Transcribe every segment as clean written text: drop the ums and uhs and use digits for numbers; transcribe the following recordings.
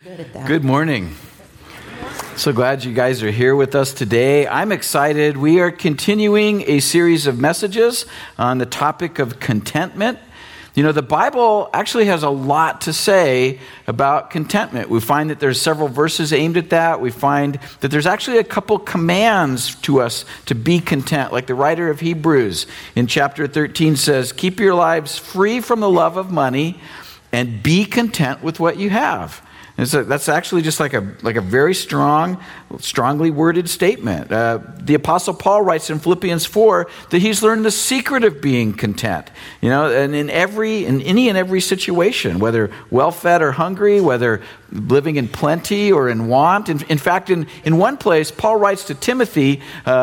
Good at that. Good morning. So glad you guys are here with us today. I'm excited. We are continuing a series of messages on the topic of contentment. You know, the Bible actually has a lot to say about contentment. We find that there's several verses aimed at that. We find that there's actually a couple commands to us to be content. Like the writer of Hebrews in chapter 13 says, keep your lives free from the love of money and be content with what you have. And so that's actually just like a very strongly worded statement. The Apostle Paul writes in Philippians 4 that he's learned the secret of being content. You know, and in any and every situation, whether well-fed or hungry, whether living in plenty or in want. In fact, in one place, Paul writes to Timothy,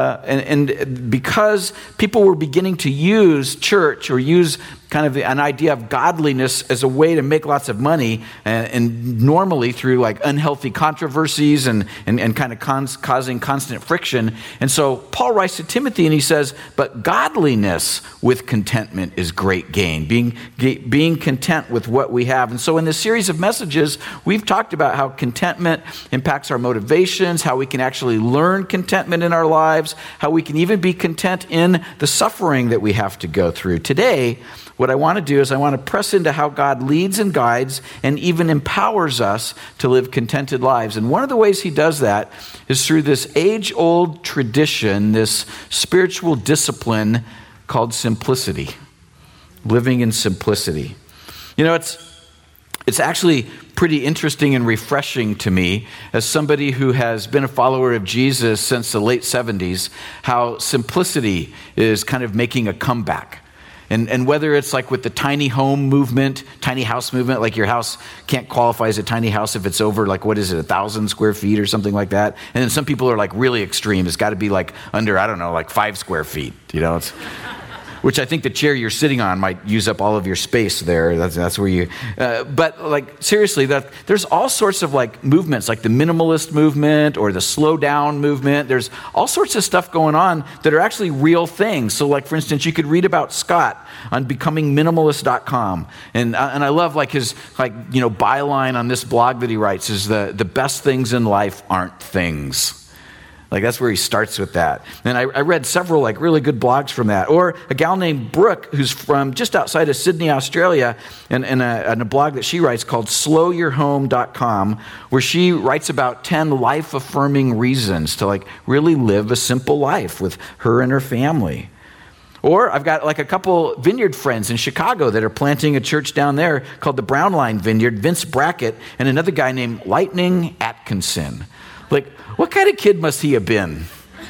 and because people were beginning to use church or use kind of an idea of godliness as a way to make lots of money, and normally through like unhealthy controversies and kind of causing constant friction. And so Paul writes to Timothy and he says, but godliness with contentment is great gain, being content with what we have. And so in this series of messages, we've talked about how contentment impacts our motivations, how we can actually learn contentment in our lives, how we can even be content in the suffering that we have to go through. Today, what I want to do is I want to press into how God leads and guides and even empowers us to live contented lives. And one of the ways he does that is through this age-old tradition, this spiritual discipline called simplicity, living in simplicity. You know, it's actually pretty interesting and refreshing to me as somebody who has been a follower of Jesus since the late 70s, how simplicity is kind of making a comeback. And whether it's like with the tiny home movement, tiny house movement, like your house can't qualify as a tiny house if it's over, like, 1,000 square feet or something like that. And then some people are like really extreme. It's got to be like under, 5 square feet, you know, which I think the chair you're sitting on might use up all of your space there. That's where you, but like seriously, there's all sorts of like movements, like the minimalist movement or the slow down movement. There's all sorts of stuff going on that are actually real things. So like, for instance, you could read about Scott on becomingminimalist.com. And I love like his, byline on this blog that he writes is the best things in life aren't things. Like that's where he starts with that. And I read several like really good blogs from that. Or a gal named Brooke, who's from just outside of Sydney, Australia, and a blog that she writes called slowyourhome.com, where she writes about 10 life-affirming reasons to like really live a simple life with her and her family. Or I've got like a couple vineyard friends in Chicago that are planting a church down there called the Brown Line Vineyard, Vince Brackett, and another guy named Lightning Atkinson. Like, what kind of kid must he have been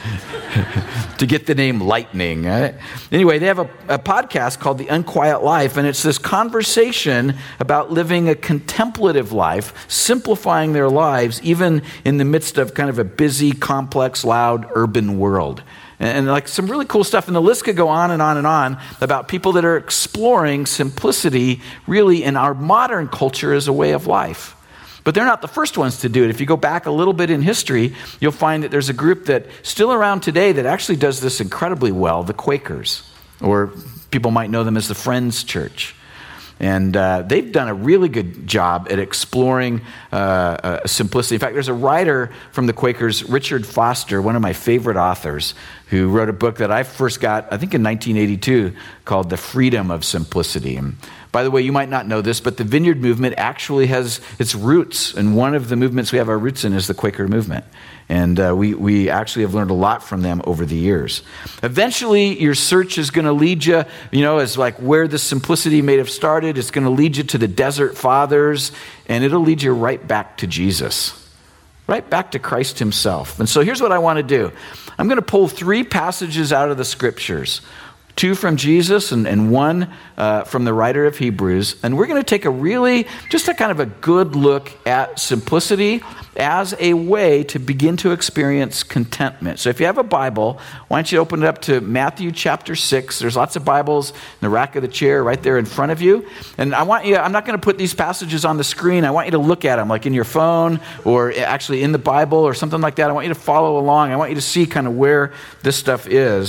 to get the name Lightning? Right? Anyway, they have a podcast called The Unquiet Life, and it's this conversation about living a contemplative life, simplifying their lives, even in the midst of kind of a busy, complex, loud, urban world. And like some really cool stuff. And the list could go on and on and on about people that are exploring simplicity really in our modern culture as a way of life. But they're not the first ones to do it. If you go back a little bit in history, you'll find that there's a group that still around today that actually does this incredibly well, the Quakers, or people might know them as the Friends Church. And they've done a really good job at exploring simplicity. In fact, there's a writer from the Quakers, Richard Foster, one of my favorite authors, who wrote a book that I first got, I think in 1982, called The Freedom of Simplicity. And by the way, you might not know this, but the Vineyard movement actually has its roots, and one of the movements we have our roots in is the Quaker movement. And we actually have learned a lot from them over the years. Eventually, your search is going to lead you, as like where the simplicity may have started. It's going to lead you to the Desert Fathers, and it'll lead you right back to Jesus, right back to Christ himself. And so here's what I want to do. I'm going to pull 3 passages out of the scriptures, 2 from Jesus and 1 from the writer of Hebrews. And we're going to take just a kind of a good look at simplicity as a way to begin to experience contentment. So if you have a Bible, why don't you open it up to Matthew chapter 6. There's lots of Bibles in the rack of the chair right there in front of you. And I'm not going to put these passages on the screen. I want you to look at them like in your phone or actually in the Bible or something like that. I want you to follow along. I want you to see kind of where this stuff is.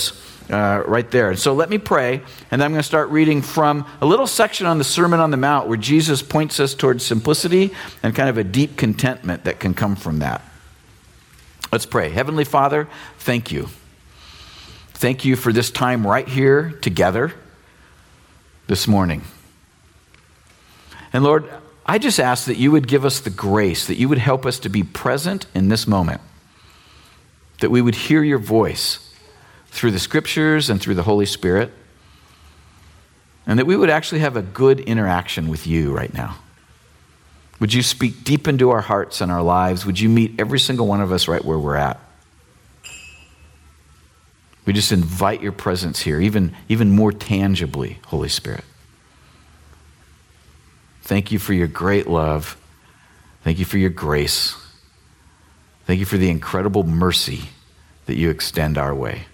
right there. And so let me pray, and then I'm going to start reading from a little section on the Sermon on the Mount where Jesus points us towards simplicity and kind of a deep contentment that can come from that. Let's pray. Heavenly Father, thank you. Thank you for this time right here together this morning. And Lord, I just ask that you would give us the grace, that you would help us to be present in this moment, that we would hear your voice through the scriptures and through the Holy Spirit, and that we would actually have a good interaction with you right now. Would you speak deep into our hearts and our lives? Would you meet every single one of us right where we're at? We just invite your presence here, even more tangibly, Holy Spirit. Thank you for your great love. Thank you for your grace. Thank you for the incredible mercy that you extend our way.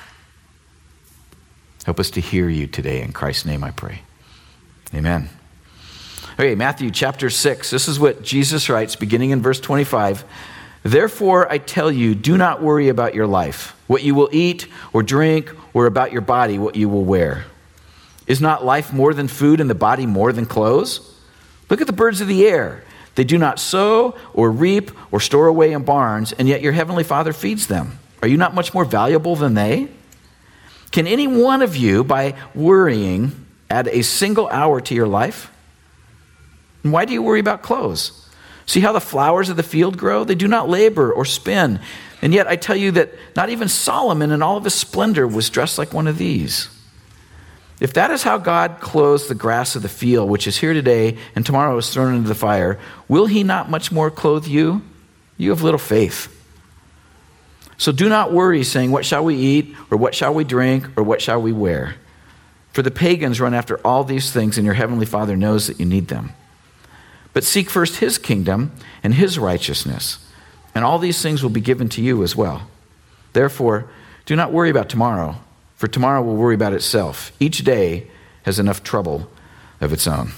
Help us to hear you today. In Christ's name I pray. Amen. Okay, Matthew chapter 6. This is what Jesus writes, beginning in verse 25. Therefore, I tell you, do not worry about your life, what you will eat or drink, or about your body, what you will wear. Is not life more than food and the body more than clothes? Look at the birds of the air. They do not sow or reap or store away in barns, and yet your heavenly Father feeds them. Are you not much more valuable than they? Can any one of you, by worrying, add a single hour to your life? And why do you worry about clothes? See how the flowers of the field grow? They do not labor or spin. And yet I tell you that not even Solomon in all of his splendor was dressed like one of these. If that is how God clothes the grass of the field, which is here today and tomorrow is thrown into the fire, will he not much more clothe you? You have little faith. So do not worry, saying, what shall we eat, or what shall we drink, or what shall we wear? For the pagans run after all these things, and your heavenly Father knows that you need them. But seek first his kingdom and his righteousness, and all these things will be given to you as well. Therefore, do not worry about tomorrow, for tomorrow will worry about itself. Each day has enough trouble of its own.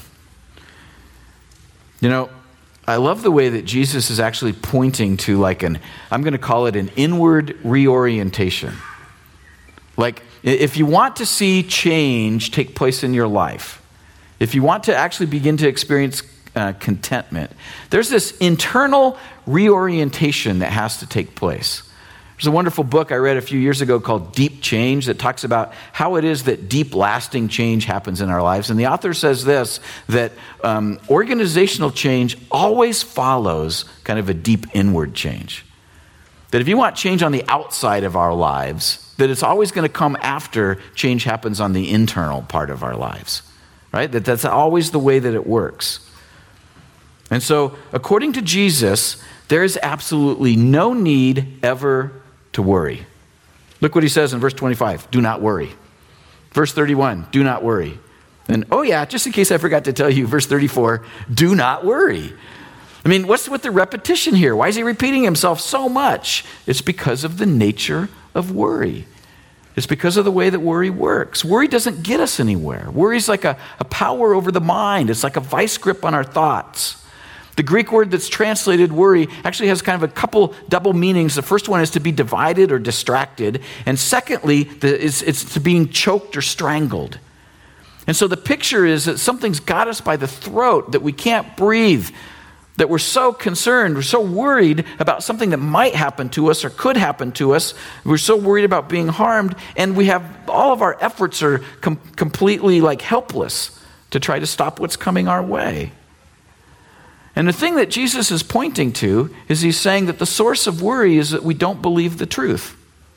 You know, I love the way that Jesus is actually pointing to I'm going to call it an inward reorientation. Like, if you want to see change take place in your life, if you want to actually begin to experience contentment, there's this internal reorientation that has to take place. There's a wonderful book I read a few years ago called Deep Change that talks about how it is that deep, lasting change happens in our lives. And the author says this, that organizational change always follows kind of a deep inward change. That if you want change on the outside of our lives, that it's always going to come after change happens on the internal part of our lives, right? That's always the way that it works. And so, according to Jesus, there is absolutely no need ever to worry. Look what he says in verse 25, do not worry. Verse 31, do not worry. And just in case I forgot to tell you, verse 34, do not worry. I mean, what's with the repetition here? Why is he repeating himself so much? It's because of the nature of worry. It's because of the way that worry works. Worry doesn't get us anywhere. Worry is like a power over the mind. It's like a vice grip on our thoughts. The Greek word that's translated worry actually has kind of a couple double meanings. The first one is to be divided or distracted. And secondly, it's to being choked or strangled. And so the picture is that something's got us by the throat, that we can't breathe, that we're so concerned, we're so worried about something that might happen to us or could happen to us. We're so worried about being harmed, and we have all of our efforts are completely helpless to try to stop what's coming our way. And the thing that Jesus is pointing to is he's saying that the source of worry is that we don't believe the truth.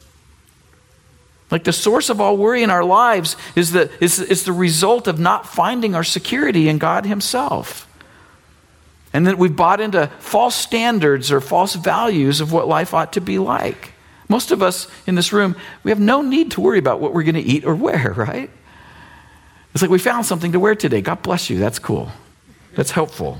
Like the source of all worry in our lives is the result of not finding our security in God himself. And that we've bought into false standards or false values of what life ought to be like. Most of us in this room, we have no need to worry about what we're going to eat or wear, right? It's like we found something to wear today. God bless you. That's cool. That's helpful.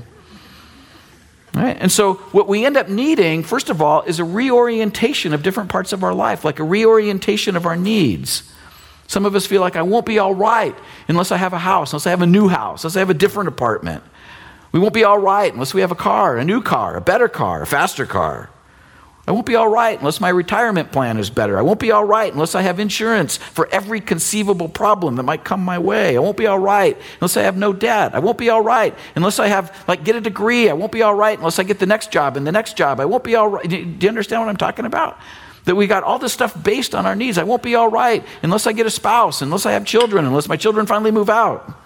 Right? And so what we end up needing, first of all, is a reorientation of different parts of our life, like a reorientation of our needs. Some of us feel like I won't be all right unless I have a house, unless I have a new house, unless I have a different apartment. We won't be all right unless we have a car, a new car, a better car, a faster car. I won't be all right unless my retirement plan is better. I won't be all right unless I have insurance for every conceivable problem that might come my way. I won't be all right unless I have no debt. I won't be all right unless I have, get a degree. I won't be all right unless I get the next job and the next job. I won't be all right. Do you understand what I'm talking about? That we got all this stuff based on our needs. I won't be all right unless I get a spouse, unless I have children, unless my children finally move out.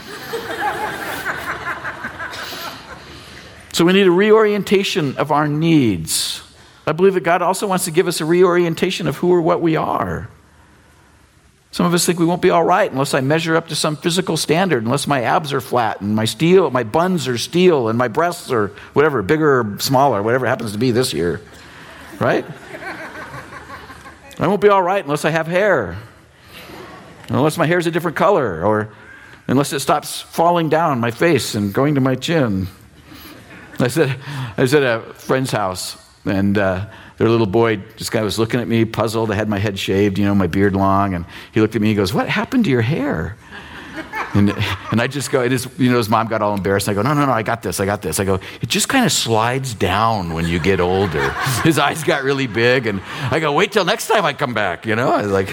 So we need a reorientation of our needs. I believe that God also wants to give us a reorientation of who or what we are. Some of us think we won't be all right unless I measure up to some physical standard, unless my abs are flat and my buns are steel and my breasts are whatever, bigger or smaller, whatever it happens to be this year, right? I won't be all right unless I have hair, unless my hair is a different color, or unless it stops falling down my face and going to my chin. I was at a friend's house, and their little boy just kind of was looking at me, puzzled. I had my head shaved, my beard long, and he looked at me and he goes, "What happened to your hair?" And I just go, his mom got all embarrassed. I go, no, I got this. I go, it just kind of slides down when you get older. His eyes got really big, and I go, wait till next time I come back, I was like...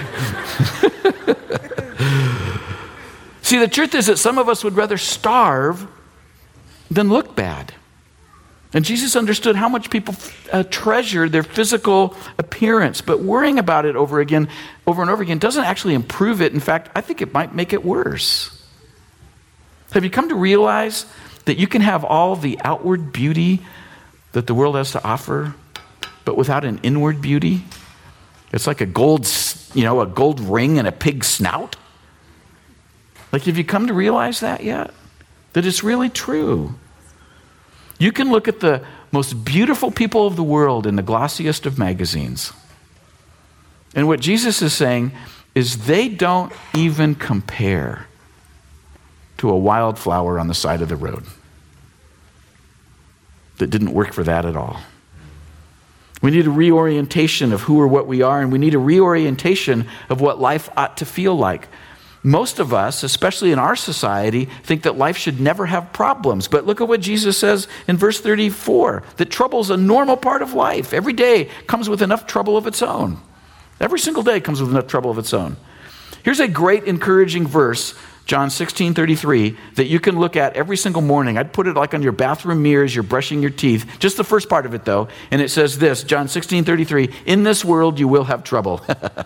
See, the truth is that some of us would rather starve than look bad. And Jesus understood how much people treasure their physical appearance, but worrying about it over and over again doesn't actually improve it. In fact, I think it might make it worse. Have you come to realize that you can have all the outward beauty that the world has to offer, but without an inward beauty? It's like a gold ring and a pig's snout. Have you come to realize that yet? That it's really true. You can look at the most beautiful people of the world in the glossiest of magazines. And what Jesus is saying is they don't even compare to a wildflower on the side of the road. That didn't work for that at all. We need a reorientation of who or what we are, and we need a reorientation of what life ought to feel like. Most of us, especially in our society, think that life should never have problems. But look at what Jesus says in verse 34, that trouble is a normal part of life. Every day comes with enough trouble of its own. Every single day comes with enough trouble of its own. Here's a great encouraging verse, John 16:33, that you can look at every single morning. I'd put it on your bathroom mirror as you're brushing your teeth. Just the first part of it, though. And it says this, John 16:33, in this world you will have trouble.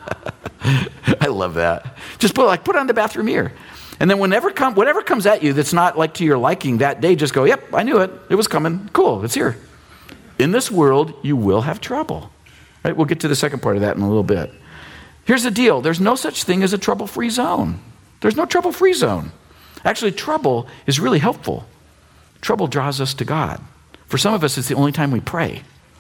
I love that. Just put it on the bathroom mirror. And then whatever comes at you that's not to your liking that day, just go, yep, I knew it. It was coming. Cool, it's here. In this world, you will have trouble. Right? We'll get to the second part of that in a little bit. Here's the deal. There's no such thing as a trouble-free zone. There's no trouble-free zone. Actually, trouble is really helpful. Trouble draws us to God. For some of us, it's the only time we pray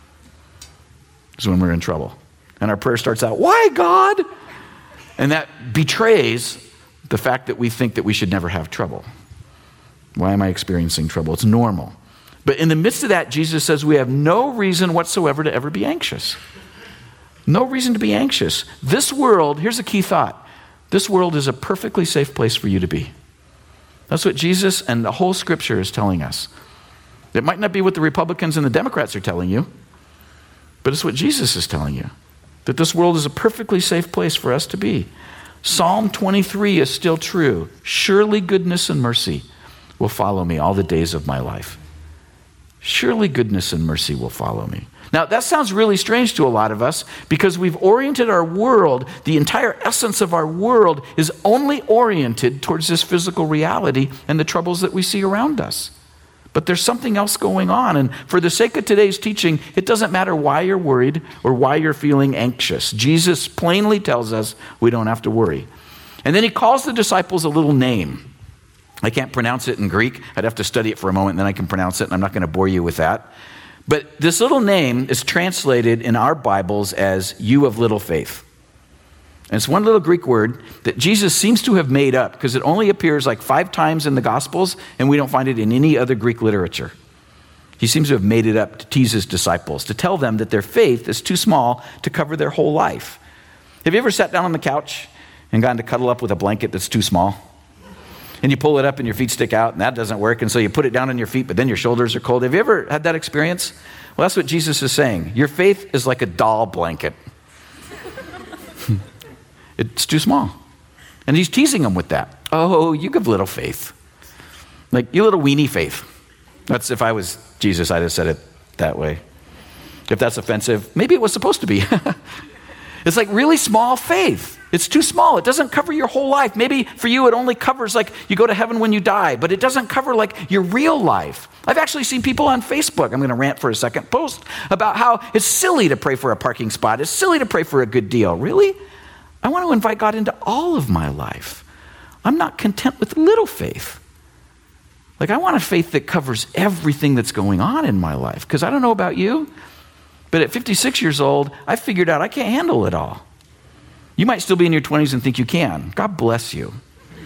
is when we're in trouble. And our prayer starts out, why, God? And that betrays the fact that we think that we should never have trouble. Why am I experiencing trouble? It's normal. But in the midst of that, Jesus says we have no reason whatsoever to ever be anxious. No reason to be anxious. This world, here's a key thought. This world is a perfectly safe place for you to be. That's what Jesus and the whole Scripture is telling us. It might not be what the Republicans and the Democrats are telling you, but it's what Jesus is telling you. That this world is a perfectly safe place for us to be. Psalm 23 is still true. Surely goodness and mercy will follow me all the days of my life. Surely goodness and mercy will follow me. Now, that sounds really strange to a lot of us because we've oriented our world, the entire essence of our world is only oriented towards this physical reality and the troubles that we see around us. But there's something else going on. And for the sake of today's teaching, it doesn't matter why you're worried or why you're feeling anxious. Jesus plainly tells us we don't have to worry. And then he calls the disciples a little name. I can't pronounce it in Greek. I'd have to study it for a moment, and then I can pronounce it, and I'm not going to bore you with that. But this little name is translated in our Bibles as you of little faith. And it's one little Greek word that Jesus seems to have made up because it only appears 5 times in the Gospels, and we don't find it in any other Greek literature. He seems to have made it up to tease his disciples, to tell them that their faith is too small to cover their whole life. Have you ever sat down on the couch and gotten to cuddle up with a blanket that's too small? and you pull it up and your feet stick out and that doesn't work. And so you put it down on your feet, but then your shoulders are cold. Have you ever had that experience? Well, that's what Jesus is saying. Your faith is like a doll blanket. It's too small. And he's teasing them with that. Oh, you give little faith. Like, you little weenie faith. That's, if I was Jesus, I'd have said it that way. If that's offensive, maybe it was supposed to be. It's like really small faith. It's too small. It doesn't cover your whole life. Maybe for you it only covers like you go to heaven when you die, but it doesn't cover like your real life. I've actually seen people on Facebook, I'm going to rant for a second, post about how it's silly to pray for a parking spot. It's silly to pray for a good deal. Really? I want to invite God into all of my life. I'm not content with little faith. Like, I want a faith that covers everything that's going on in my life. Because I don't know about you, but at 56 years old, I figured out I can't handle it all. You might still be in your 20s and think you can. God bless you.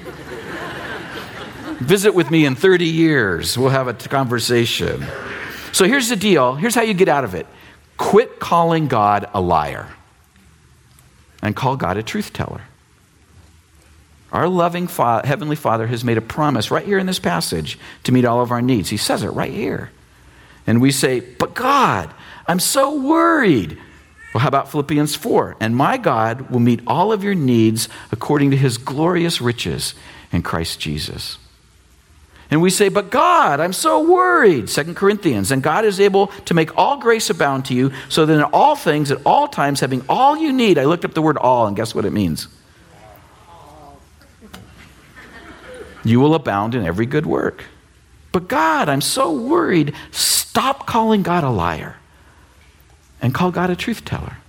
Visit with me in 30 years. We'll have a conversation. So here's the deal. Here's how you get out of it. Quit calling God a liar and call God a truth teller. Our loving Heavenly Father has made a promise right here in this passage to meet all of our needs. He says it right here. And we say, but God, I'm so worried. Well, how about Philippians 4? And my God will meet all of your needs according to his glorious riches in Christ Jesus. And we say, but God, I'm so worried. 2 Corinthians, and God is able to make all grace abound to you, so that in all things, at all times, having all you need. I looked up the word all, and guess what it means? You will abound in every good work. But God, I'm so worried. Stop calling God a liar and call God a truth teller.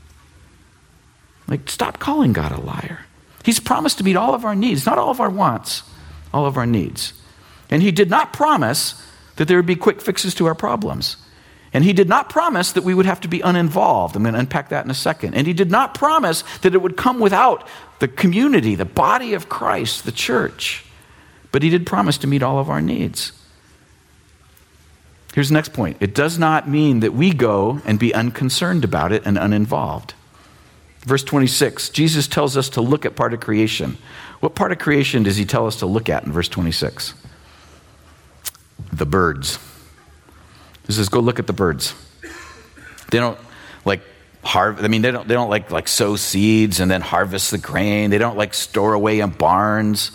Like, stop calling God a liar. He's promised to meet all of our needs, not all of our wants, all of our needs. And he did not promise that there would be quick fixes to our problems. And he did not promise that we would have to be uninvolved. I'm going to unpack that in a second. And he did not promise that it would come without the community, the body of Christ, the church. But he did promise to meet all of our needs. Here's the next point. It does not mean that we go and be unconcerned about it and uninvolved. Verse 26, Jesus tells us to look at part of creation. What part of creation does he tell us to look at in verse 26? The birds. He says, go look at the birds. They don't like they don't like sow seeds and then harvest the grain. They don't like store away in barns.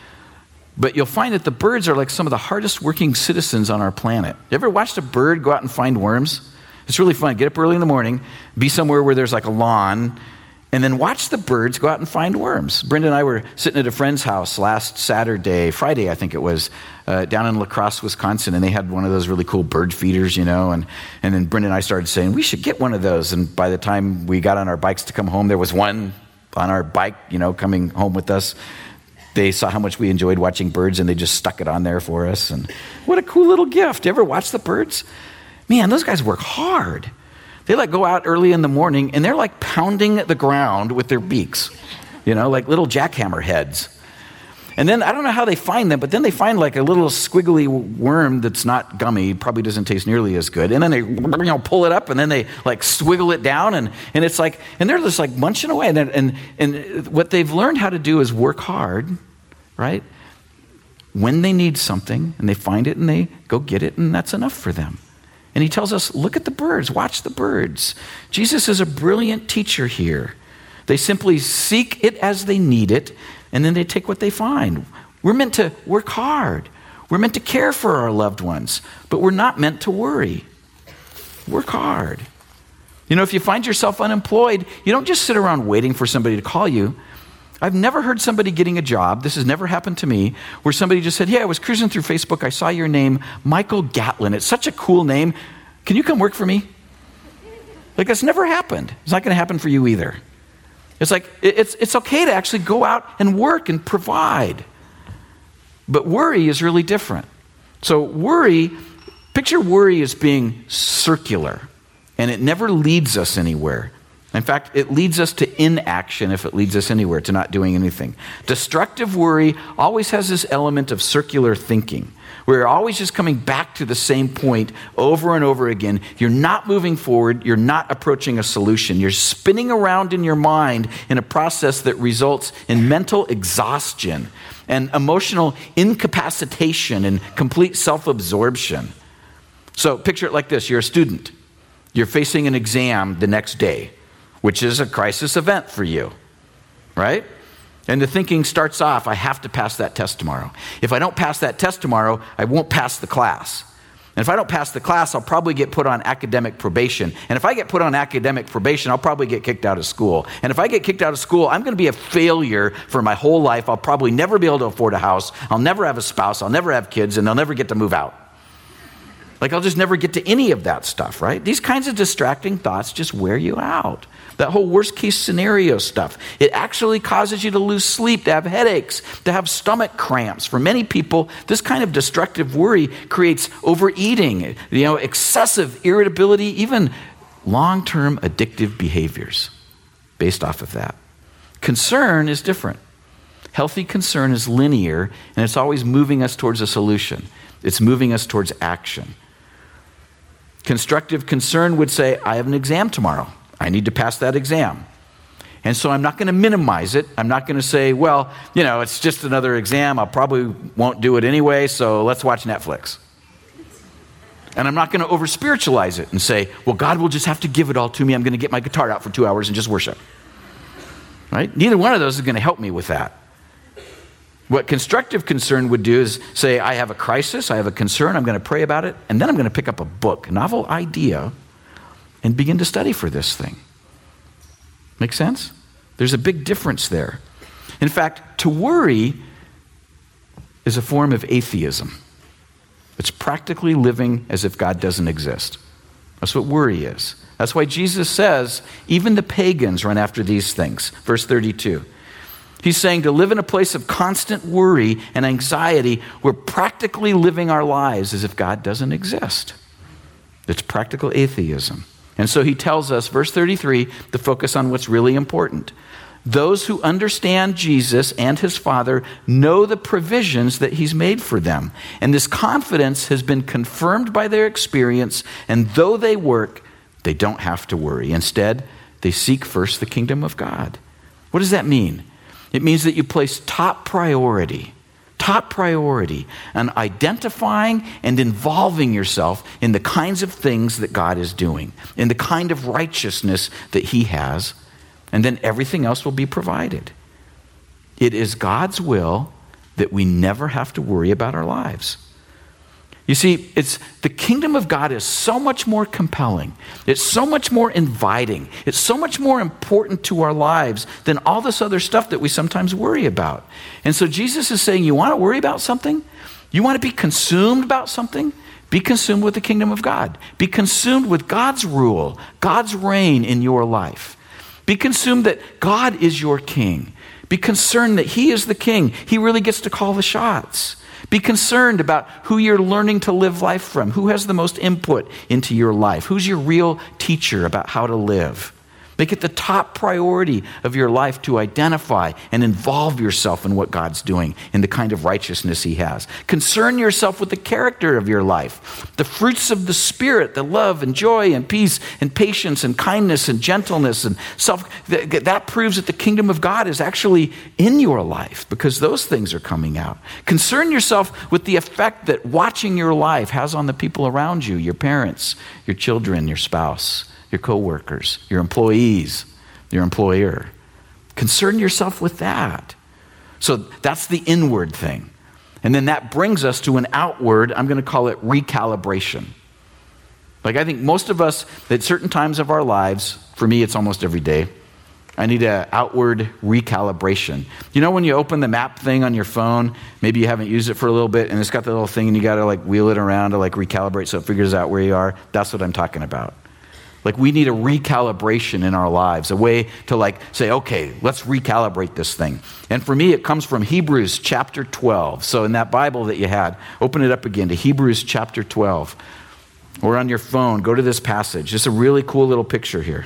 But you'll find that the birds are like some of the hardest working citizens on our planet. You ever watched a bird go out and find worms? It's really fun. Get up early in the morning, be somewhere where there's like a lawn, and then watch the birds go out and find worms. Brenda and I were sitting at a friend's house last Friday, I think it was, down in La Crosse, Wisconsin, and they had one of those really cool bird feeders, and then Brenda and I started saying, we should get one of those. And by the time we got on our bikes to come home, there was one on our bike, coming home with us. They saw how much we enjoyed watching birds, and they just stuck it on there for us. And what a cool little gift. You ever watch the birds? Man, those guys work hard. They go out early in the morning, and they're like pounding the ground with their beaks, like little jackhammer heads. And then I don't know how they find them, but then they find like a little squiggly worm that's not gummy, probably doesn't taste nearly as good. And then they pull it up, and then they like swiggle it down, and it's like, and they're just like munching away. And what they've learned how to do is work hard, right? When they need something, and they find it, and they go get it, and that's enough for them. And he tells us, look at the birds, watch the birds. Jesus is a brilliant teacher here. They simply seek it as they need it, and then they take what they find. We're meant to work hard. We're meant to care for our loved ones, but we're not meant to worry. Work hard. If you find yourself unemployed, you don't just sit around waiting for somebody to call you. I've never heard somebody getting a job, this has never happened to me, where somebody just said, I was cruising through Facebook, I saw your name, Michael Gatlin. It's such a cool name. Can you come work for me? Like, that's never happened. It's not going to happen for you either. It's like, it's okay to actually go out and work and provide. But worry is really different. So picture worry as being circular, and it never leads us anywhere. In fact, it leads us to inaction if it leads us anywhere, to not doing anything. Destructive worry always has this element of circular thinking, where you're always just coming back to the same point over and over again. You're not moving forward. You're not approaching a solution. You're spinning around in your mind in a process that results in mental exhaustion and emotional incapacitation and complete self-absorption. So picture it like this. You're a student. You're facing an exam the next day, which is a crisis event for you, right? And the thinking starts off, I have to pass that test tomorrow. If I don't pass that test tomorrow, I won't pass the class. And if I don't pass the class, I'll probably get put on academic probation. And if I get put on academic probation, I'll probably get kicked out of school. And if I get kicked out of school, I'm going to be a failure for my whole life. I'll probably never be able to afford a house. I'll never have a spouse. I'll never have kids, and I'll never get to move out. Like, I'll just never get to any of that stuff, right? These kinds of distracting thoughts just wear you out. That whole worst case scenario stuff. It actually causes you to lose sleep, to have headaches, to have stomach cramps. For many people, this kind of destructive worry creates overeating, excessive irritability, even long-term addictive behaviors based off of that. Concern is different. Healthy concern is linear, and it's always moving us towards a solution. It's moving us towards action. Constructive concern would say, I have an exam tomorrow. I need to pass that exam. And so I'm not going to minimize it. I'm not going to say, well, it's just another exam. I probably won't do it anyway, so let's watch Netflix. And I'm not going to over-spiritualize it and say, well, God will just have to give it all to me. I'm going to get my guitar out for 2 hours and just worship. Right? Neither one of those is going to help me with that. What constructive concern would do is say, I have a crisis, I have a concern, I'm going to pray about it, and then I'm going to pick up a book, a novel idea, and begin to study for this thing. Make sense? There's a big difference there. In fact, to worry is a form of atheism. It's practically living as if God doesn't exist. That's what worry is. That's why Jesus says, even the pagans run after these things. Verse 32. He's saying to live in a place of constant worry and anxiety, we're practically living our lives as if God doesn't exist. It's practical atheism. And so he tells us, verse 33, to focus on what's really important. Those who understand Jesus and his Father know the provisions that he's made for them. And this confidence has been confirmed by their experience. And though they work, they don't have to worry. Instead, they seek first the kingdom of God. What does that mean? It means that you place top priority on identifying and involving yourself in the kinds of things that God is doing, in the kind of righteousness that he has, and then everything else will be provided. It is God's will that we never have to worry about our lives. You see, the kingdom of God is so much more compelling. It's so much more inviting. It's so much more important to our lives than all this other stuff that we sometimes worry about. And so Jesus is saying, you want to worry about something? You want to be consumed about something? Be consumed with the kingdom of God. Be consumed with God's rule, God's reign in your life. Be consumed that God is your king. Be concerned that he is the king. He really gets to call the shots. Be concerned about who you're learning to live life from. Who has the most input into your life? Who's your real teacher about how to live? Make it the top priority of your life to identify and involve yourself in what God's doing, in the kind of righteousness he has. Concern yourself with the character of your life, the fruits of the Spirit, the love and joy and peace and patience and kindness and gentleness and self. That proves that the kingdom of God is actually in your life because those things are coming out. Concern yourself with the effect that watching your life has on the people around you, your parents, your children, your spouse, your coworkers, your employees, your employer. Concern yourself with that. So that's the inward thing. And then that brings us to an outward, I'm going to call it recalibration. Like I think most of us at certain times of our lives, for me it's almost every day, I need an outward recalibration. You know when you open the map thing on your phone, maybe you haven't used it for a little bit and it's got the little thing and you got to wheel it around to recalibrate so it figures out where you are? That's what I'm talking about. We need a recalibration in our lives, a way to say, okay, let's recalibrate this thing. And for me, it comes from Hebrews chapter 12. So in that Bible that you had, open it up again to Hebrews chapter 12. Or on your phone, go to this passage. Just a really cool little picture here.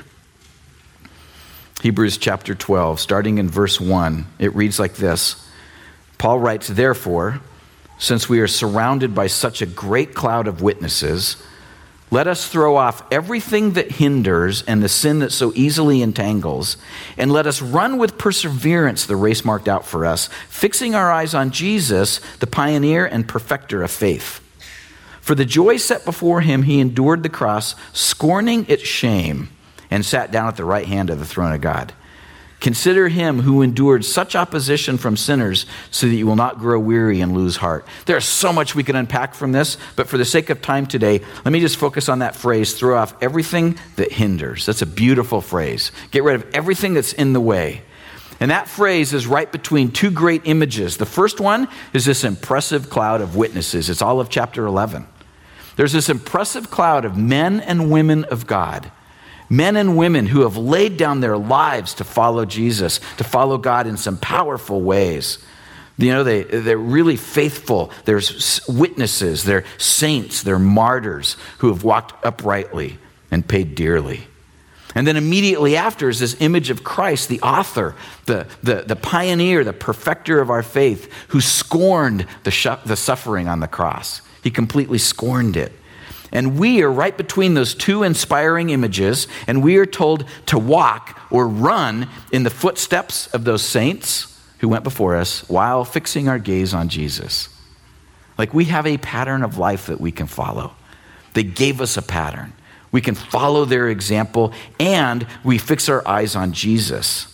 Hebrews chapter 12, starting in verse 1. It reads like this. Paul writes, therefore, since we are surrounded by such a great cloud of witnesses, let us throw off everything that hinders and the sin that so easily entangles, and let us run with perseverance the race marked out for us, fixing our eyes on Jesus, the pioneer and perfecter of faith. For the joy set before him, he endured the cross, scorning its shame, and sat down at the right hand of the throne of God. Consider him who endured such opposition from sinners so that you will not grow weary and lose heart. There's so much we can unpack from this, but for the sake of time today, let me just focus on that phrase, throw off everything that hinders. That's a beautiful phrase. Get rid of everything that's in the way. And that phrase is right between two great images. The first one is this impressive cloud of witnesses. It's all of chapter 11. There's this impressive cloud of men and women of God. Men and women who have laid down their lives to follow Jesus, to follow God in some powerful ways. You know, they're really faithful. There's witnesses, they're saints, they're martyrs who have walked uprightly and paid dearly. And then immediately after is this image of Christ, the author, the pioneer, the perfecter of our faith, who scorned the suffering on the cross. He completely scorned it. And we are right between those two inspiring images, and we are told to walk or run in the footsteps of those saints who went before us while fixing our gaze on Jesus. Like, we have a pattern of life that we can follow. They gave us a pattern. We can follow their example, and we fix our eyes on Jesus.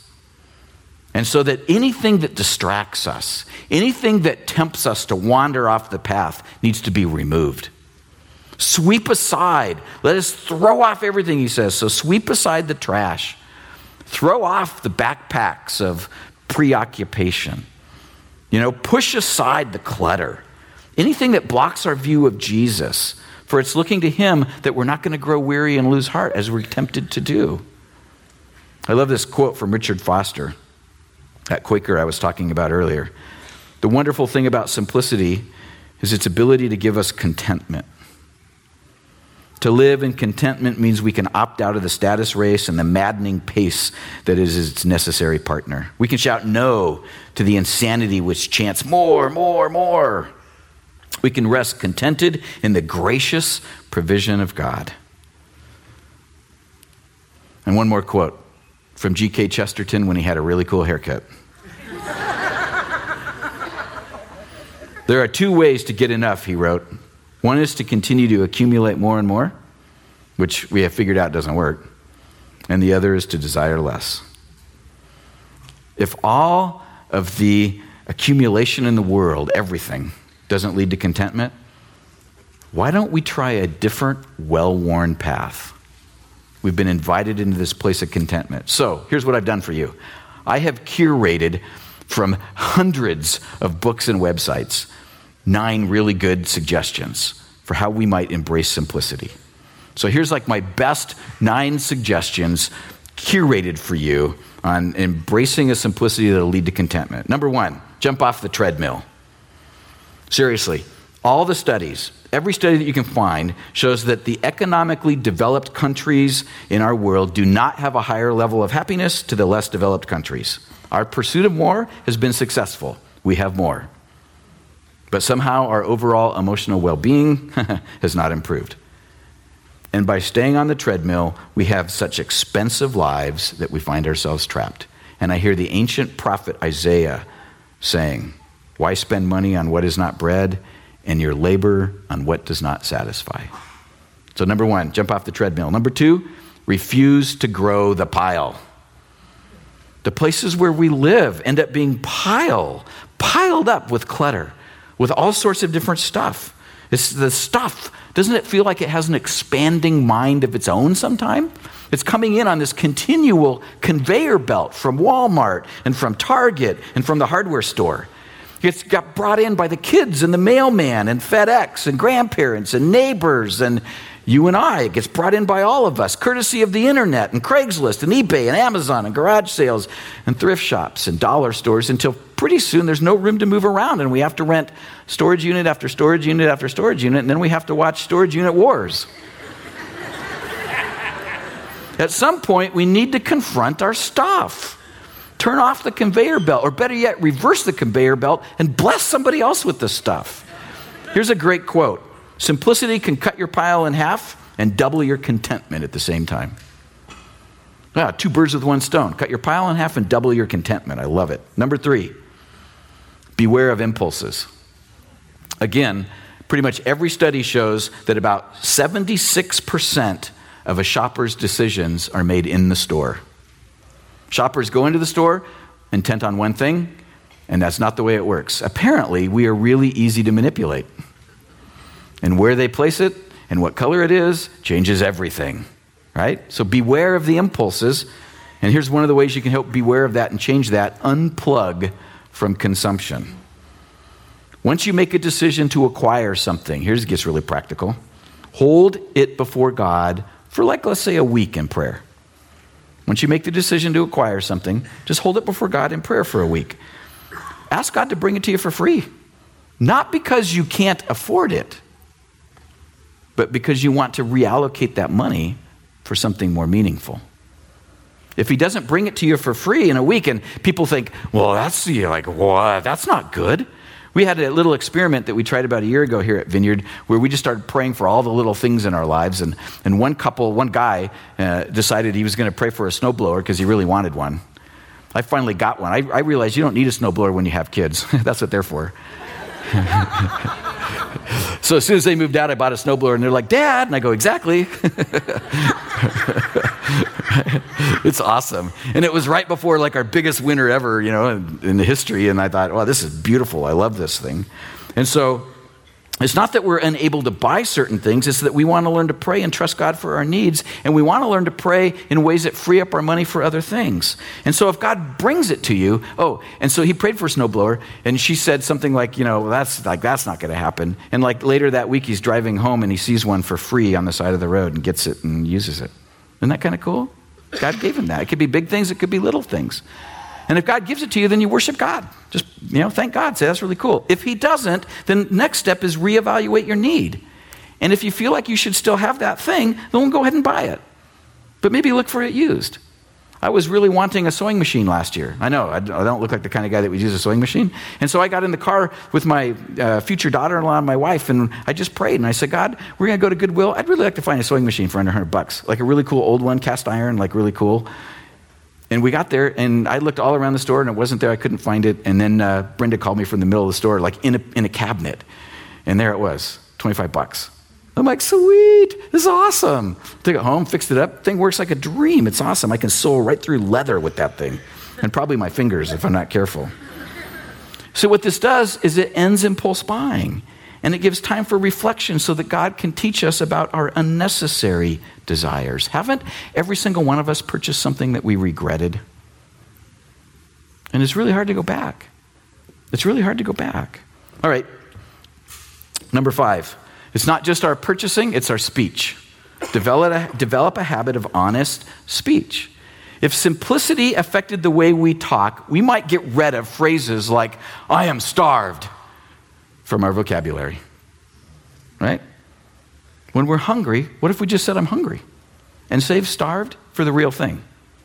And so that anything that distracts us, anything that tempts us to wander off the path needs to be removed. Sweep aside. Let us throw off everything, he says. So sweep aside the trash. Throw off the backpacks of preoccupation. Push aside the clutter. Anything that blocks our view of Jesus. For it's looking to him that we're not going to grow weary and lose heart as we're tempted to do. I love this quote from Richard Foster, that Quaker I was talking about earlier. The wonderful thing about simplicity is its ability to give us contentment. To live in contentment means we can opt out of the status race and the maddening pace that is its necessary partner. We can shout no to the insanity which chants more, more, more. We can rest contented in the gracious provision of God. And one more quote from G.K. Chesterton when he had a really cool haircut. There are two ways to get enough, he wrote. One is to continue to accumulate more and more, which we have figured out doesn't work. And the other is to desire less. If all of the accumulation in the world, everything, doesn't lead to contentment, why don't we try a different, well-worn path? We've been invited into this place of contentment. So here's what I've done for you. I have curated from hundreds of books and websites 9 really good suggestions for how we might embrace simplicity. So here's like my best 9 suggestions curated for you on embracing a simplicity that will lead to contentment. Number 1, jump off the treadmill. Seriously, all the studies, every study that you can find shows that the economically developed countries in our world do not have a higher level of happiness to the less developed countries. Our pursuit of more has been successful. We have more. But somehow our overall emotional well-being has not improved. And by staying on the treadmill, we have such expensive lives that we find ourselves trapped. And I hear the ancient prophet Isaiah saying, "Why spend money on what is not bread, and your labor on what does not satisfy?" So number 1, jump off the treadmill. Number 2, refuse to grow the pile. The places where we live end up being piled up with clutter, with all sorts of different stuff. It's the stuff. Doesn't it feel like it has an expanding mind of its own sometime? It's coming in on this continual conveyor belt from Walmart and from Target and from the hardware store. It's got brought in by the kids and the mailman and FedEx and grandparents and neighbors and you and I. It gets brought in by all of us, courtesy of the internet and Craigslist and eBay and Amazon and garage sales and thrift shops and dollar stores until pretty soon there's no room to move around and we have to rent storage unit after storage unit after storage unit, and then we have to watch storage unit wars. At some point, we need to confront our stuff. Turn off the conveyor belt, or better yet, reverse the conveyor belt and bless somebody else with the stuff. Here's a great quote. Simplicity can cut your pile in half and double your contentment at the same time. Yeah, 2 birds with 1 stone. Cut your pile in half and double your contentment. I love it. Number 3, beware of impulses. Again, pretty much every study shows that about 76% of a shopper's decisions are made in the store. Shoppers go into the store intent on one thing, and that's not the way it works. Apparently, we are really easy to manipulate. And where they place it and what color it is changes everything, right? So beware of the impulses. And here's one of the ways you can help beware of that and change that. Unplug from consumption. Once you make a decision to acquire something, here's it gets really practical. Hold it before God for let's say a week in prayer. Once you make the decision to acquire something, just hold it before God in prayer for a week. Ask God to bring it to you for free. Not because you can't afford it, but because you want to reallocate that money for something more meaningful. If he doesn't bring it to you for free in a week, and people think, well, that's what? That's not good. We had a little experiment that we tried about a year ago here at Vineyard where we just started praying for all the little things in our lives. And one guy decided he was going to pray for a snowblower because he really wanted one. I finally got one. I realized you don't need a snowblower when you have kids. That's what they're for. So as soon as they moved out, I bought a snowblower, and they're like, Dad. And I go, exactly. It's awesome. And it was right before our biggest winter ever, in the history. And I thought, wow, this is beautiful. I love this thing. And so it's not that we're unable to buy certain things. It's that we want to learn to pray and trust God for our needs. And we want to learn to pray in ways that free up our money for other things. And so if God brings it to you, and so he prayed for a snowblower, and she said something like, that's not going to happen. And later that week, he's driving home and he sees one for free on the side of the road and gets it and uses it. Isn't that kind of cool? God gave him that. It could be big things. It could be little things. And if God gives it to you, then you worship God. Just, thank God. Say, that's really cool. If he doesn't, then next step is reevaluate your need. And if you feel like you should still have that thing, then go ahead and buy it. But maybe look for it used. I was really wanting a sewing machine last year. I know, I don't look like the kind of guy that would use a sewing machine. And so I got in the car with my future daughter-in-law and my wife, and I just prayed. And I said, God, we're going to go to Goodwill. I'd really like to find a sewing machine for under $100. Like a really cool old one, cast iron, really cool. And we got there, and I looked all around the store, and it wasn't there. I couldn't find it. And then Brenda called me from the middle of the store, in a cabinet. And there it was, $25. I'm like, sweet, this is awesome. Took it home, fixed it up. Thing works like a dream. It's awesome. I can sew right through leather with that thing. And probably my fingers if I'm not careful. So what this does is it ends impulse buying. And it gives time for reflection so that God can teach us about our unnecessary desires. Haven't every single one of us purchased something that we regretted? And it's really hard to go back. It's really hard to go back. All right, number 5. It's not just our purchasing, it's our speech. Develop a habit of honest speech. If simplicity affected the way we talk, we might get rid of phrases like, I am starved, from our vocabulary, right? When we're hungry, what if we just said, I'm hungry, and save starved for the real thing?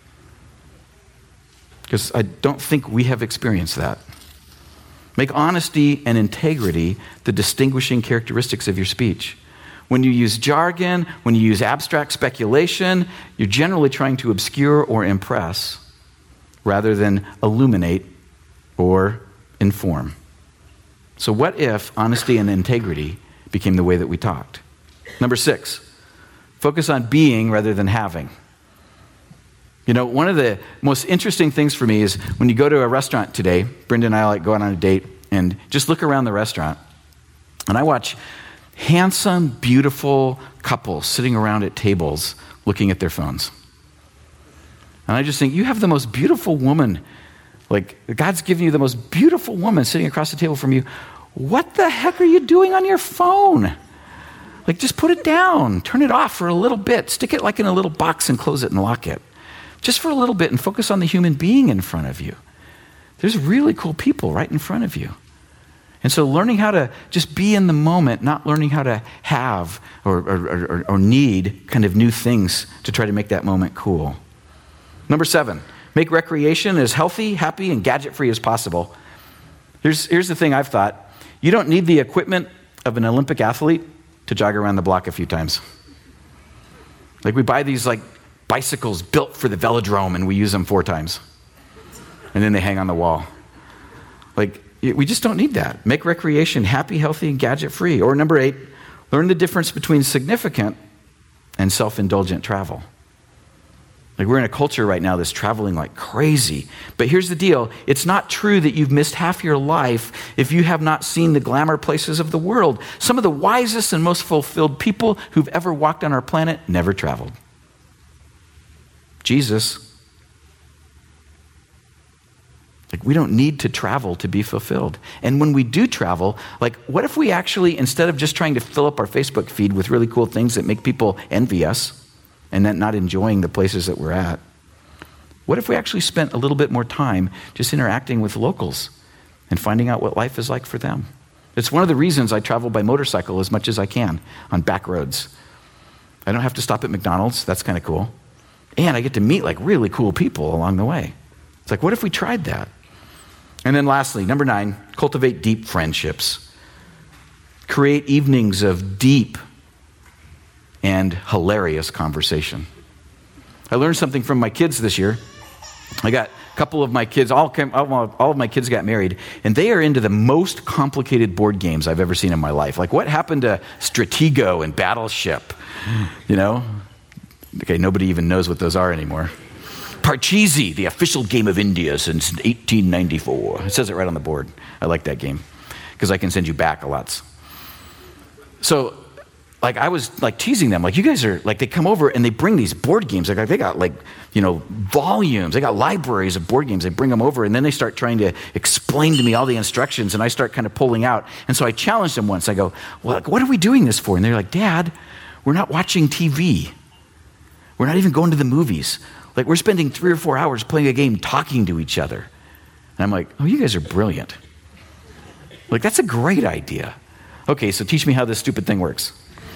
Because I don't think we have experienced that. Make honesty and integrity the distinguishing characteristics of your speech. When you use jargon, when you use abstract speculation, you're generally trying to obscure or impress rather than illuminate or inform. So what if honesty and integrity became the way that we talked? Number 6, focus on being rather than having. One of the most interesting things for me is when you go to a restaurant today, Brenda and I like going on a date and just look around the restaurant, and I watch handsome, beautiful couples sitting around at tables looking at their phones. And I just think, you have the most beautiful woman. God's given you the most beautiful woman sitting across the table from you. What the heck are you doing on your phone? Just put it down. Turn it off for a little bit. Stick it in a little box and close it and lock it. Just for a little bit and focus on the human being in front of you. There's really cool people right in front of you. And so learning how to just be in the moment, not learning how to have or need kind of new things to try to make that moment cool. Number 7, make recreation as healthy, happy, and gadget-free as possible. Here's the thing I've thought. You don't need the equipment of an Olympic athlete to jog around the block a few times. Like we buy these like bicycles built for the velodrome and we use them 4 times. And then they hang on the wall. Like we just don't need that. Make recreation happy, healthy, and gadget-free. Or number 8, learn the difference between significant and self-indulgent travel. Like we're in a culture right now that's traveling like crazy. But here's the deal. It's not true that you've missed half your life if you have not seen the glamour places of the world. Some of the wisest and most fulfilled people who've ever walked on our planet never traveled. Jesus. Like we don't need to travel to be fulfilled. And when we do travel, like what if we actually, instead of just trying to fill up our Facebook feed with really cool things that make people envy us, and then not enjoying the places that we're at, what if we actually spent a little bit more time just interacting with locals and finding out what life is like for them? It's one of the reasons I travel by motorcycle as much as I can on back roads. I don't have to stop at McDonald's. That's kind of cool. And I get to meet like really cool people along the way. It's like, what if we tried that? And then lastly, number 9, cultivate deep friendships. Create evenings of deep and hilarious conversation. I learned something from my kids this year. I got a couple of my kids, all of my kids got married, and they are into the most complicated board games I've ever seen in my life. Like what happened to Stratego and Battleship? You know? Okay, nobody even knows what those are anymore. Parcheesi, the official game of India since 1894. It says it right on the board. I like that game because I can send you back a lot. So, like I was like teasing them, like you guys are like, they come over and they bring these board games. Like they got like, you know, volumes, they got libraries of board games. They bring them over and then they start trying to explain to me all the instructions and I start kind of pulling out. And so I challenged them once. I go, well, like, what are we doing this for? And they're like, Dad, we're not watching TV. We're not even going to the movies. Like we're spending 3 or 4 hours playing a game, talking to each other. And I'm like, oh, you guys are brilliant. Like that's a great idea. Okay, so teach me how this stupid thing works.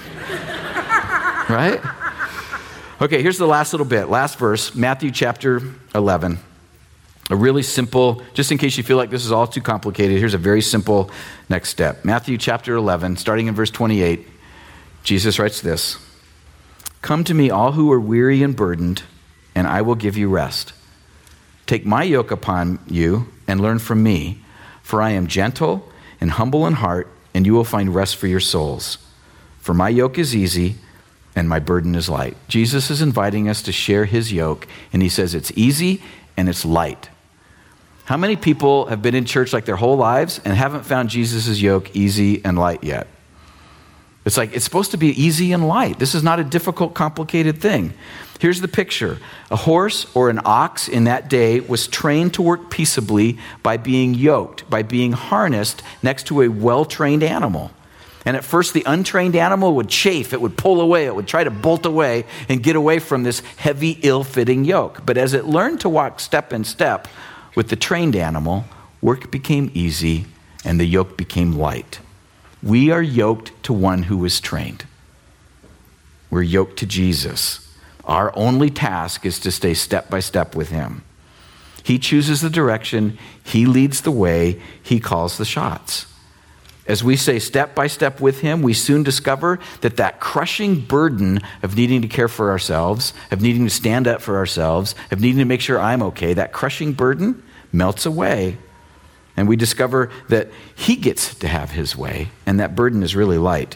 Right? Okay, here's the last little bit. Last verse, Matthew chapter 11. A really simple, just in case you feel like this is all too complicated, here's a very simple next step. Matthew chapter 11, starting in verse 28, Jesus writes this. Come to me, all who are weary and burdened, and I will give you rest. Take my yoke upon you and learn from me, for I am gentle and humble in heart, and you will find rest for your souls. For my yoke is easy and my burden is light. Jesus is inviting us to share his yoke, and he says it's easy and it's light. How many people have been in church like their whole lives and haven't found Jesus' yoke easy and light yet? It's like, it's supposed to be easy and light. This is not a difficult, complicated thing. Here's the picture. A horse or an ox in that day was trained to work peaceably by being yoked, by being harnessed next to a well-trained animal. And at first, the untrained animal would chafe, it would pull away, it would try to bolt away and get away from this heavy, ill-fitting yoke. But as it learned to walk step in step with the trained animal, work became easy and the yoke became light. We are yoked to one who is trained. We're yoked to Jesus. Our only task is to stay step by step with him. He chooses the direction, he leads the way, he calls the shots. As we say step by step with him, we soon discover that that crushing burden of needing to care for ourselves, of needing to stand up for ourselves, of needing to make sure I'm okay, that crushing burden melts away. And we discover that he gets to have his way, and that burden is really light.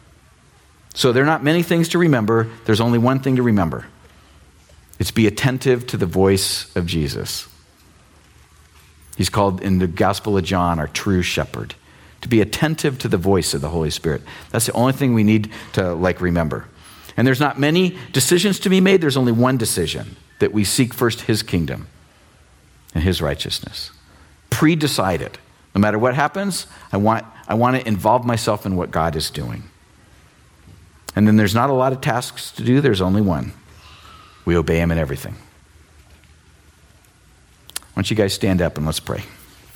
So there are not many things to remember. There's only one thing to remember. It's be attentive to the voice of Jesus. He's called in the Gospel of John our true shepherd. To be attentive to the voice of the Holy Spirit. That's the only thing we need to remember. And there's not many decisions to be made. There's only one decision, that we seek first his kingdom and his righteousness. Pre-decide it. No matter what happens, I want to involve myself in what God is doing. And then there's not a lot of tasks to do. There's only one. We obey him in everything. Why don't you guys stand up and let's pray.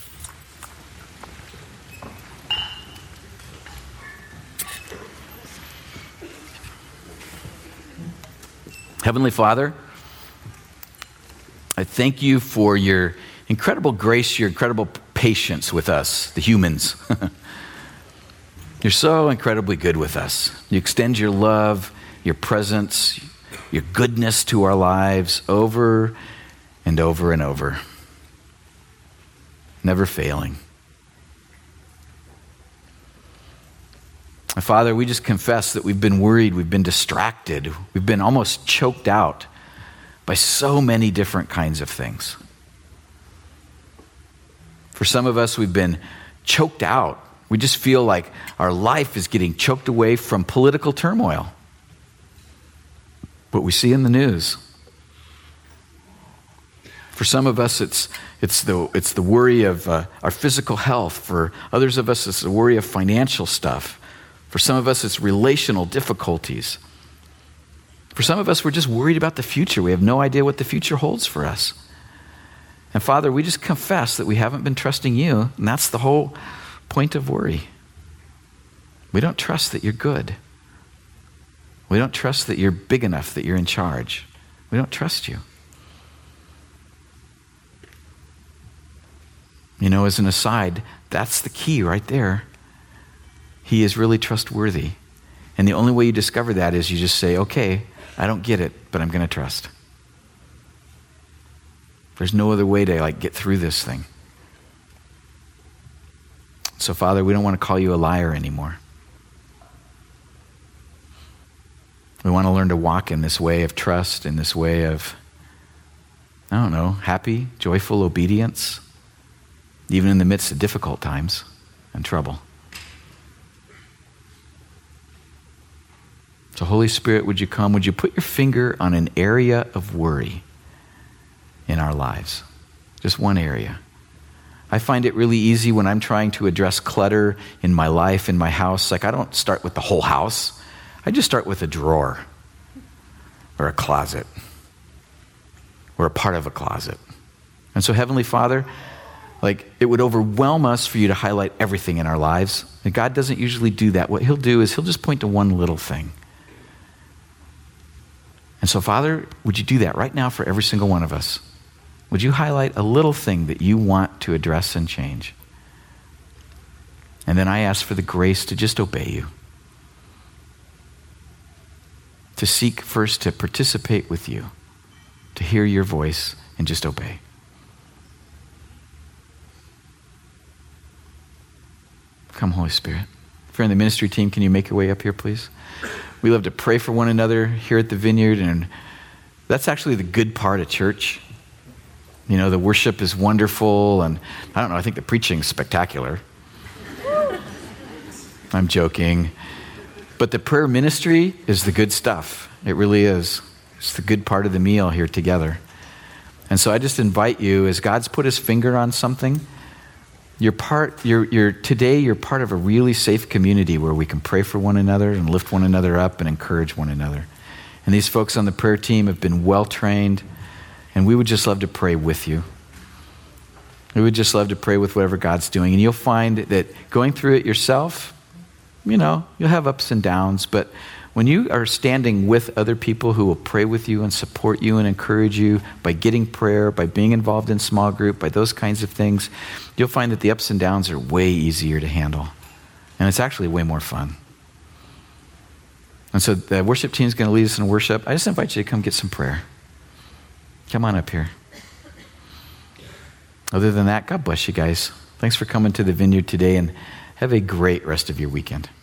Heavenly Father, I thank you for your incredible grace, your incredible patience with us, the humans. You're so incredibly good with us. You extend your love, your presence, your goodness to our lives over and over and over, never failing. Father, we just confess that we've been worried, we've been distracted, we've been almost choked out by so many different kinds of things. For some of us, we've been choked out. We just feel like our life is getting choked away from political turmoil. What we see in the news. For some of us, it's the worry of our physical health. For others of us, it's the worry of financial stuff. For some of us, it's relational difficulties. For some of us, we're just worried about the future. We have no idea what the future holds for us. And Father, we just confess that we haven't been trusting you, and that's the whole point of worry. We don't trust that you're good. We don't trust that you're big enough, that you're in charge. We don't trust you. You know, as an aside, that's the key right there. He is really trustworthy. And the only way you discover that is you just say, okay, I don't get it, but I'm going to trust. There's no other way to get through this thing. So Father, we don't want to call you a liar anymore. We want to learn to walk in this way of trust, in this way of, happy, joyful obedience, even in the midst of difficult times and trouble. So Holy Spirit, would you come? Would you put your finger on an area of worry in our lives? Just one area. I find it really easy when I'm trying to address clutter in my life, in my house. I don't start with the whole house. I just start with a drawer or a closet or a part of a closet. And so Heavenly Father, it would overwhelm us for you to highlight everything in our lives. And God doesn't usually do that. What he'll do is he'll just point to one little thing. And so Father, would you do that right now for every single one of us? Would you highlight a little thing that you want to address and change? And then I ask for the grace to just obey you. To seek first to participate with you. To hear your voice and just obey. Come, Holy Spirit. If you're in the ministry team, can you make your way up here, please? We love to pray for one another here at the Vineyard, and that's actually the good part of church. You know, the worship is wonderful, and I think the preaching's spectacular. I'm joking. But the prayer ministry is the good stuff. It really is. It's the good part of the meal here together. And so I just invite you, as God's put his finger on something, today you're part of a really safe community where we can pray for one another and lift one another up and encourage one another. And these folks on the prayer team have been well trained, and we would just love to pray with you. We would just love to pray with whatever God's doing. And you'll find that going through it yourself, you'll have ups and downs, but when you are standing with other people who will pray with you and support you and encourage you by getting prayer, by being involved in small group, by those kinds of things, you'll find that the ups and downs are way easier to handle. And it's actually way more fun. And so the worship team is going to lead us in worship. I just invite you to come get some prayer. Come on up here. Other than that, God bless you guys. Thanks for coming to the Vineyard today, and have a great rest of your weekend.